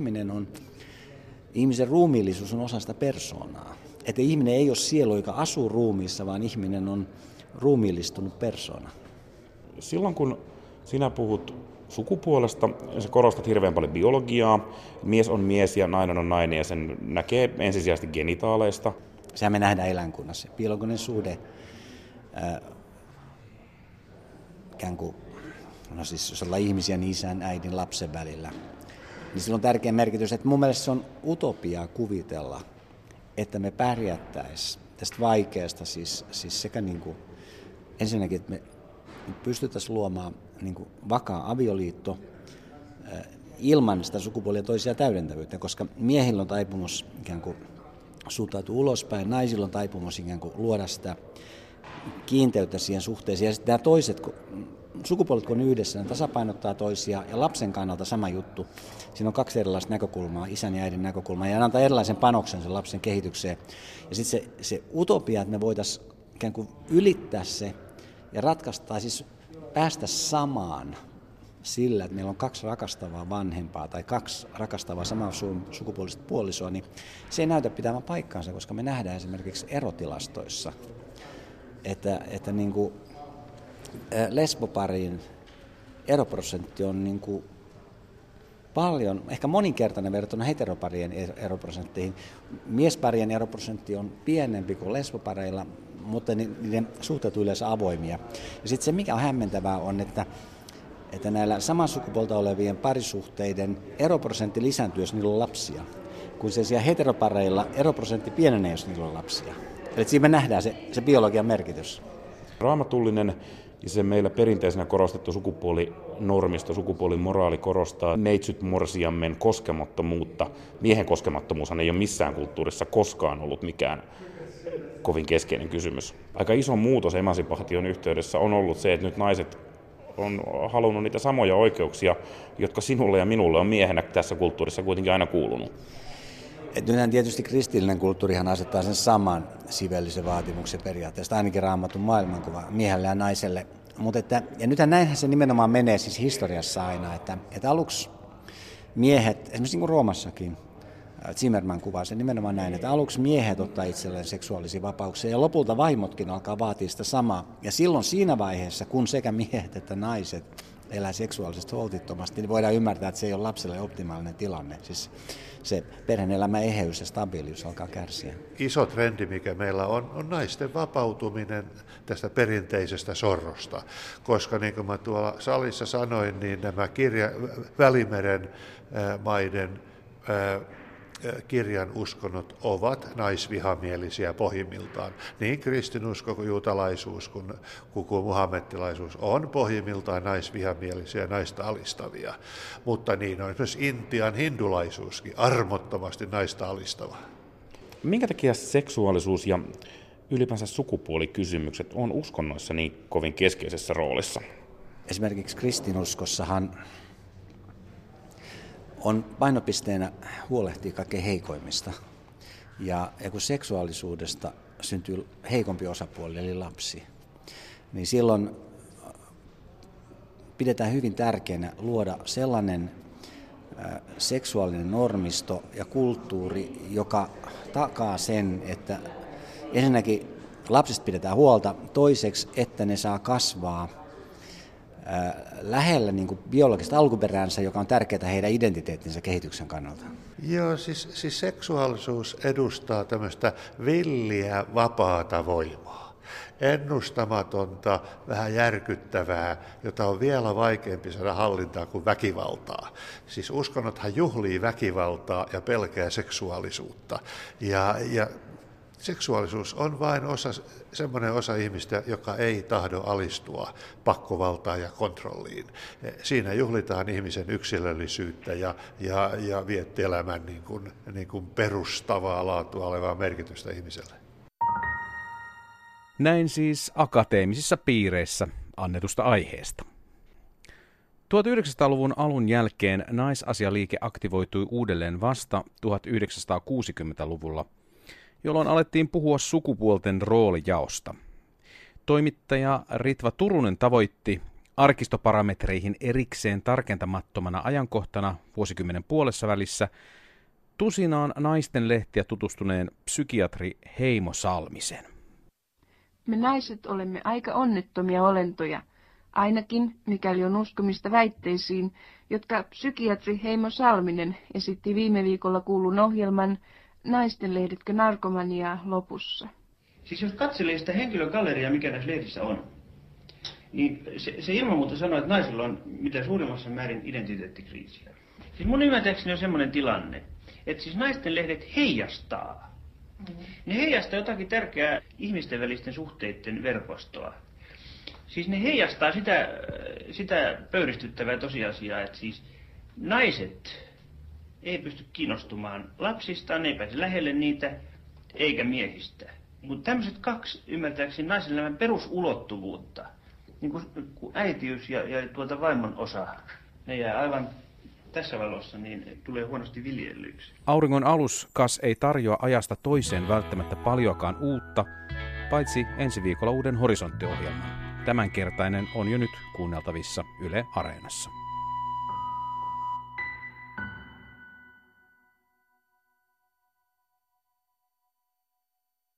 ihmisen ruumiillisuus on osa sitä persoonaa. Että ihminen ei ole sielu, joka asuu ruumiissa, vaan ihminen on ruumiillistunut persoona. Silloin kun sinä puhut sukupuolesta, sä korostat hirveän paljon biologiaa, mies on mies ja nainen on nainen ja sen näkee ensisijaisesti genitaaleista. Sehän me nähdään eläinkunnassa. Biologinen suhde, ikään kuin, no siis jos ollaan ihmisiä niin isän, äidin, lapsen välillä, niin sillä on tärkeä merkitys, että mun mielestä se on utopiaa kuvitella, että me pärjättäisiin tästä vaikeasta, siis sekä niin kuin, ensinnäkin, että me pystyttäisiin luomaan niin kuin vakaa avioliitto ilman sitä sukupuolien toisia täydentävyyttä, koska miehillä on taipumus ikään kuin suuntautua ulospäin, naisilla on taipumus ikään kuin luoda sitä kiinteyttä siihen suhteeseen. Ja sitten nämä toiset sukupuolet, kun on yhdessä, ne tasapainottaa toisia ja lapsen kannalta sama juttu. Siinä on 2 erilaista näkökulmaa, isän ja äidin näkökulmaa, ja antaa erilaisen panoksen sen lapsen kehitykseen. Ja sitten se utopia, että me voitaisiin ikään kuin ylittää se ja ratkaista, siis päästä samaan sillä, että meillä on 2 rakastavaa vanhempaa tai 2 rakastavaa samaa sukupuolista puolisoa, niin se ei näytä pitämään paikkaansa, koska me nähdään esimerkiksi erotilastoissa, että niin kuin lesboparin eroprosentti on niin kuin paljon, ehkä moninkertainen verrattuna heteroparien eroprosentteihin. Miesparien eroprosentti on pienempi kuin lesbopareilla, mutta niiden suhteet on yleensä avoimia. Ja sitten se, mikä on hämmentävää, on, että näillä saman sukupuolta olevien parisuhteiden eroprosentti lisääntyy, jos niillä on lapsia, kun sen sijaan heteropareilla eroprosentti pienenee, jos niillä on lapsia. Eli siinä me nähdään se biologian merkitys. Raamatullinen ja se meillä perinteisenä korostettu sukupuolinormisto, sukupuolimoraali korostaa neitsyt morsiammen koskemattomuutta. Miehen koskemattomuushan ei ole missään kulttuurissa koskaan ollut mikään kovin keskeinen kysymys. Aika iso muutos emansipaation yhteydessä on ollut se, että nyt naiset on halunnut niitä samoja oikeuksia, jotka sinulle ja minulle on miehenä tässä kulttuurissa kuitenkin aina kuulunut. Nythän tietysti kristillinen kulttuurihan asettaa sen saman sivellisen vaatimuksen periaatteesta, ainakin Raamatun maailmankuva miehelle ja naiselle. Ja nythän näinhän se nimenomaan menee siis historiassa aina, että aluksi miehet, esimerkiksi niin kuin Roomassakin, Zimmerman kuvaa sen nimenomaan näin, että aluksi miehet ottaa itselleen seksuaalisia vapauksia ja lopulta vaimotkin alkaa vaatia sitä samaa. Ja silloin siinä vaiheessa, kun sekä miehet että naiset elää seksuaalisesti holtittomasti, niin voidaan ymmärtää, että se ei ole lapselle optimaalinen tilanne. Siis se perhe-elämän eheys ja stabiilius alkaa kärsiä. Iso trendi, mikä meillä on naisten vapautuminen tästä perinteisestä sorrosta. Koska niin kuin mä tuolla salissa sanoin, niin nämä Välimeren maiden kirjan uskonnot ovat naisvihamielisiä pohjimmiltaan. Niin kristinusko kuin juutalaisuus kuin muhammettilaisuus on pohjimmiltaan naisvihamielisiä ja naista alistavia. Mutta niin on myös Intian hindulaisuuskin armottomasti naista alistava. Minkä takia seksuaalisuus ja ylipäänsä sukupuolikysymykset on uskonnoissa niin kovin keskeisessä roolissa? Esimerkiksi kristinuskossahan on painopisteenä huolehtia kaikkein heikoimmista. Ja kun seksuaalisuudesta syntyy heikompi osapuoli, eli lapsi, niin silloin pidetään hyvin tärkeänä luoda sellainen seksuaalinen normisto ja kulttuuri, joka takaa sen, että ensinnäkin lapsista pidetään huolta, toiseksi, että ne saa kasvaa lähellä niin kuin biologista alkuperäänsä, joka on tärkeää heidän identiteettinsä kehityksen kannalta. Joo, siis seksuaalisuus edustaa tämmöistä villiä, vapaata voimaa. Ennustamatonta, vähän järkyttävää, jota on vielä vaikeampi saada hallintaa kuin väkivaltaa. Siis uskonnothan juhlii väkivaltaa ja pelkää seksuaalisuutta. Ja seksuaalisuus on vain semmoinen osa ihmistä, joka ei tahdo alistua pakkovaltaan ja kontrolliin. Siinä juhlitaan ihmisen yksilöllisyyttä ja vietti elämän niin kuin perustavaa laatua olevaa merkitystä ihmiselle. Näin siis akateemisissa piireissä annetusta aiheesta. 1900-luvun alun jälkeen naisasialiike aktivoitui uudelleen vasta 1960-luvulla, jolloin alettiin puhua sukupuolten roolijaosta. Toimittaja Ritva Turunen tavoitti arkistoparametreihin erikseen tarkentamattomana ajankohtana vuosikymmenen puolessavälissä tusinaan naisten lehtiä tutustuneen psykiatri Heimo Salmisen. Me naiset olemme aika onnettomia olentoja, ainakin mikäli on uskomista väitteisiin, jotka psykiatri Heimo Salminen esitti viime viikolla kuulun ohjelman Naisten lehdetkö narkomaniaa lopussa. Siis jos katselee sitä henkilögalleriaa, mikä näissä lehdissä on, niin se ilman muuta sanoo, että naisilla on mitä suurimmassa määrin identiteettikriisiä. Siis mun ymmärtääkseni on semmoinen tilanne, että siis naisten lehdet heijastaa. Ne heijastaa jotakin tärkeää ihmisten välisten suhteiden verkostoa. Siis ne heijastaa sitä pöyristyttävää tosiasiaa, että siis naiset ei pysty kiinnostumaan lapsistaan, ei pääse lähelle niitä, eikä miehistä. Mutta tämmöiset kaksi, ymmärtääkseni, naisen elämän perusulottuvuutta, niin kuin äitiys ja vaimon osa, ne jää aivan tässä valossa, niin tulee huonosti viljellyksi. Auringon alus kas ei tarjoa ajasta toiseen välttämättä paljoakaan uutta, paitsi ensi viikolla uuden Horisontti-ohjelman. Tämänkertainen on jo nyt kuunneltavissa Yle Areenassa.